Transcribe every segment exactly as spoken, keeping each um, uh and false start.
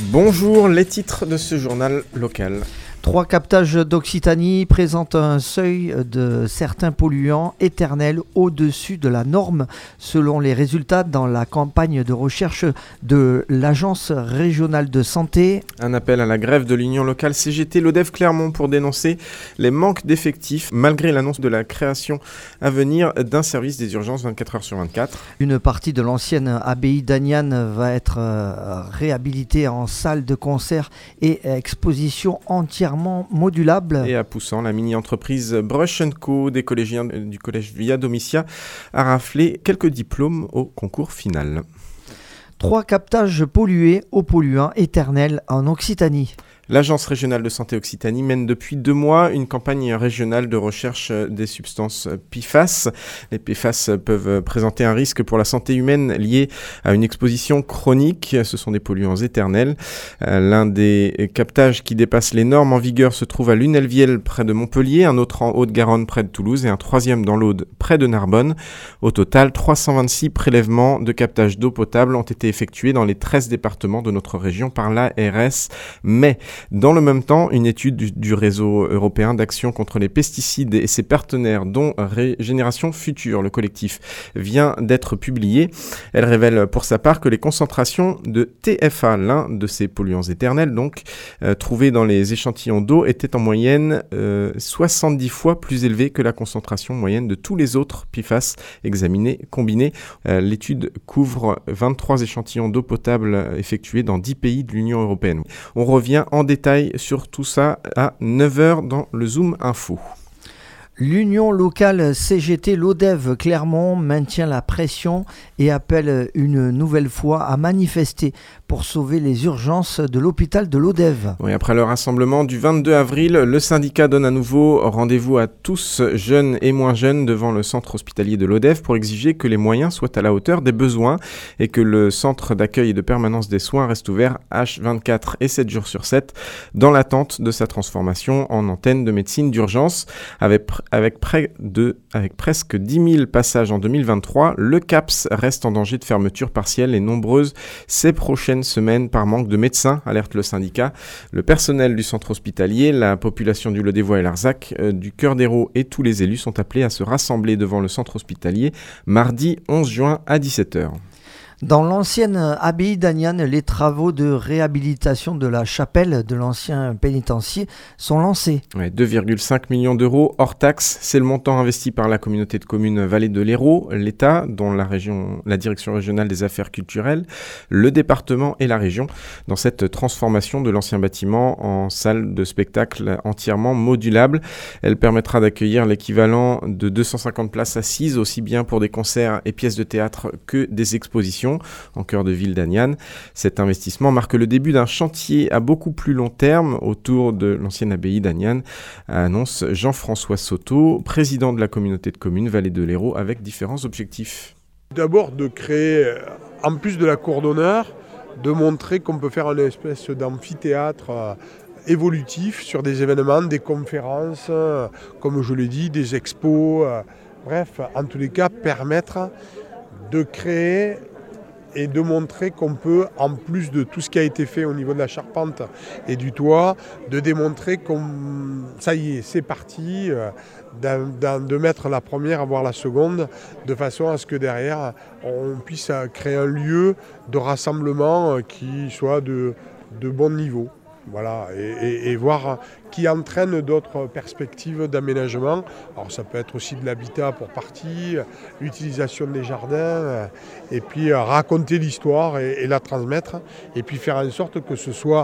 Bonjour, les titres de ce journal local. Trois captages d'Occitanie présentent un seuil de certains polluants éternels au-dessus de la norme, selon les résultats dans la campagne de recherche de l'Agence régionale de santé. Un appel à la grève de l'Union locale C G T Lodève Clermont pour dénoncer les manques d'effectifs, malgré l'annonce de la création à venir d'un service des urgences vingt-quatre heures sur vingt-quatre. Une partie de l'ancienne abbaye d'Aniane va être réhabilitée en salle de concert et exposition entièrement modulable. Et à Poussant, la mini-entreprise Brush and Co des collégiens du collège Via Domitia a raflé quelques diplômes au concours final. Trois captages pollués aux polluants éternels en Occitanie. L'Agence régionale de santé Occitanie mène depuis deux mois une campagne régionale de recherche des substances P F A S. Les P F A S peuvent présenter un risque pour la santé humaine lié à une exposition chronique. Ce sont des polluants éternels. L'un des captages qui dépasse les normes en vigueur se trouve à Lunelviel près de Montpellier, un autre en Haute-Garonne près de Toulouse et un troisième dans l'Aude près de Narbonne. Au total, trois cent vingt-six prélèvements de captage d'eau potable ont été effectués dans les treize départements de notre région par l'A R S. Mais dans le même temps, une étude du, du réseau européen d'action contre les pesticides et ses partenaires, dont Régénération Future, le collectif, vient d'être publiée. Elle révèle pour sa part que les concentrations de T F A, l'un de ces polluants éternels, donc, euh, trouvés dans les échantillons d'eau, étaient en moyenne euh, soixante-dix fois plus élevées que la concentration moyenne de tous les autres P F A S examinés, combinés. Euh, l'étude couvre vingt-trois échantillons d'eau potable effectués dans dix pays de l'Union européenne. On revient en détail sur tout ça à neuf heures dans le Zoom Info. L'Union locale C G T Lodève Clermont maintient la pression et appelle une nouvelle fois à manifester pour sauver les urgences de l'hôpital de Lodève. Oui, après le rassemblement du vingt-deux avril, le syndicat donne à nouveau rendez-vous à tous, jeunes et moins jeunes, devant le centre hospitalier de Lodève pour exiger que les moyens soient à la hauteur des besoins et que le centre d'accueil et de permanence des soins reste ouvert H vingt-quatre et sept jours sur sept dans l'attente de sa transformation en antenne de médecine d'urgence. Avec Avec, près de, avec presque dix mille passages en deux mille vingt-trois, le C A P S reste en danger de fermeture partielle et nombreuse ces prochaines semaines par manque de médecins, alerte le syndicat. Le personnel du centre hospitalier, la population du Lodévois et l'Arzac, euh, du Cœur d'Hérault et tous les élus sont appelés à se rassembler devant le centre hospitalier mardi onze juin à dix-sept heures. Dans l'ancienne abbaye d'Aniane, les travaux de réhabilitation de la chapelle de l'ancien pénitencier sont lancés. Ouais, deux virgule cinq millions d'euros hors taxes, c'est le montant investi par la communauté de communes Vallée de l'Hérault, l'État, dont la, région, la direction régionale des affaires culturelles, le département et la région, dans cette transformation de l'ancien bâtiment en salle de spectacle entièrement modulable. Elle permettra d'accueillir l'équivalent de deux cent cinquante places assises, aussi bien pour des concerts et pièces de théâtre que des expositions en cœur de ville d'Aniane. Cet investissement marque le début d'un chantier à beaucoup plus long terme autour de l'ancienne abbaye d'Aniane, annonce Jean-François Soto, président de la communauté de communes Vallée de l'Hérault, avec différents objectifs. D'abord de créer, en plus de la cour d'honneur, de montrer qu'on peut faire une espèce d'amphithéâtre évolutif sur des événements, des conférences, comme je l'ai dit, des expos, bref, en tous les cas, permettre de créer et de montrer qu'on peut, en plus de tout ce qui a été fait au niveau de la charpente et du toit, de démontrer qu'on, ça y est, c'est parti, d'un, d'un, de mettre la première, voire la seconde, de façon à ce que derrière, on puisse créer un lieu de rassemblement qui soit de, de bon niveau. Voilà, et, et, et voir qui entraîne d'autres perspectives d'aménagement. Alors ça peut être aussi de l'habitat pour partie, l'utilisation des jardins, et puis raconter l'histoire et, et la transmettre, et puis faire en sorte que ce soit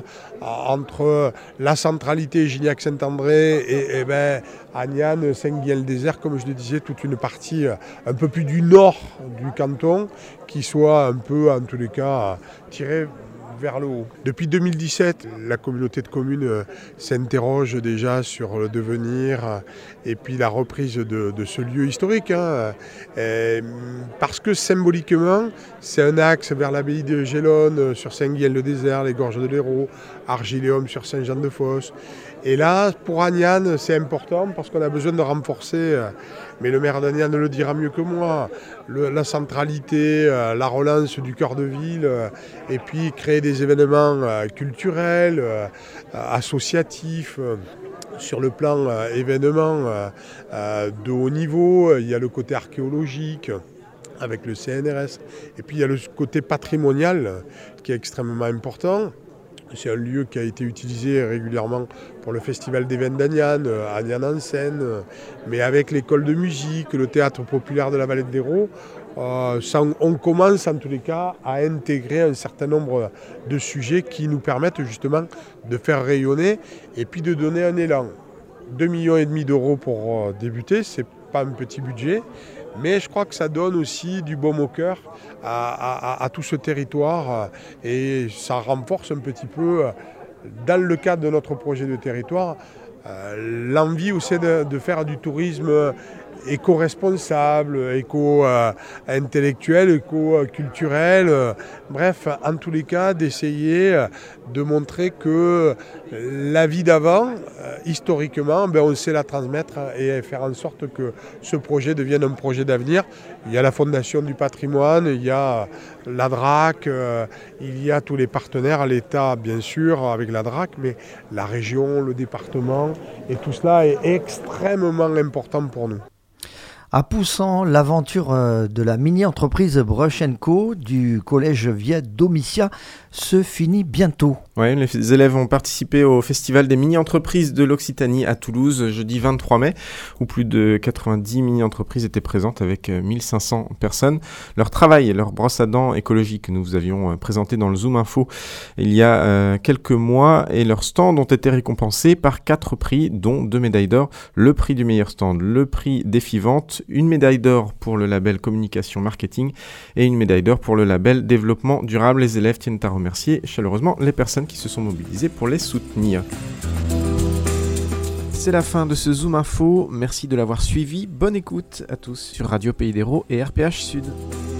entre la centralité Gignac-Saint-André et, et ben, Aniane, Saint-Guiel-Désert, comme je le disais, toute une partie un peu plus du nord du canton, qui soit un peu, en tous les cas, tirée vers le haut. Depuis deux mille dix-sept, la communauté de communes s'interroge déjà sur le devenir et puis la reprise de, de ce lieu historique. Hein. Et parce que symboliquement, c'est un axe vers l'abbaye de Gélone, sur Saint-Guiel-le-Désert, les gorges de l'Hérault, Argiléum sur Saint-Jean-de-Fosse. Et là, pour Agnan, c'est important parce qu'on a besoin de renforcer, mais le maire d'Agnan le dira mieux que moi, le, la centralité, la relance du cœur de ville, et puis créer des événements culturels, associatifs. Sur le plan événements de haut niveau, il y a le côté archéologique avec le C N R S, et puis il y a le côté patrimonial qui est extrêmement important. C'est un lieu qui a été utilisé régulièrement pour le festival des vins d'Agnan, Agnan en scène, mais avec l'école de musique, le théâtre populaire de la Vallée de l'Hérault, euh, ça, on commence en tous les cas à intégrer un certain nombre de sujets qui nous permettent justement de faire rayonner et puis de donner un élan. deux virgule cinq millions d'euros pour débuter, c'est pas un petit budget, mais je crois que ça donne aussi du baume au cœur à, à, à tout ce territoire et ça renforce un petit peu, dans le cadre de notre projet de territoire, euh, l'envie aussi de, de faire du tourisme éco-responsable, éco-intellectuel, éco-culturel, bref, en tous les cas, d'essayer de montrer que la vie d'avant, historiquement, ben on sait la transmettre et faire en sorte que ce projet devienne un projet d'avenir. Il y a la Fondation du patrimoine, il y a la D R A C, il y a tous les partenaires, l'État bien sûr avec la D R A C, mais la région, le département, et tout cela est extrêmement important pour nous. À Poussan, l'aventure de la mini-entreprise Brush and Co du collège Via Domitia se finit bientôt. Ouais, les élèves ont participé au festival des mini-entreprises de l'Occitanie à Toulouse jeudi vingt-trois mai, où plus de quatre-vingt-dix mini-entreprises étaient présentes avec mille cinq cents personnes. Leur travail et leur brosse à dents écologique que nous vous avions présenté dans le Zoom Info il y a euh, quelques mois et leurs stands ont été récompensés par quatre prix, dont deux médailles d'or, le prix du meilleur stand, le prix Défi Vente, une médaille d'or pour le label Communication Marketing et une médaille d'or pour le label Développement Durable. Les élèves tiennent à remercier chaleureusement les personnes qui se sont mobilisées pour les soutenir. C'est la fin de ce Zoom Info. Merci de l'avoir suivi. Bonne écoute à tous sur Radio Pays d'Hérault et R P H Sud.